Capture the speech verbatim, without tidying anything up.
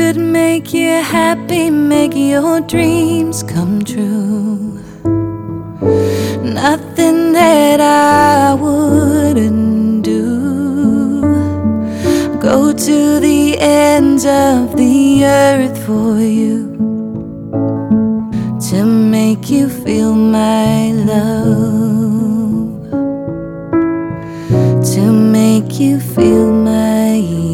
could make you happy, make your dreams come true. Nothing that I wouldn't do. Go to the ends of the earth for you, to make you feel my love, to make you feel my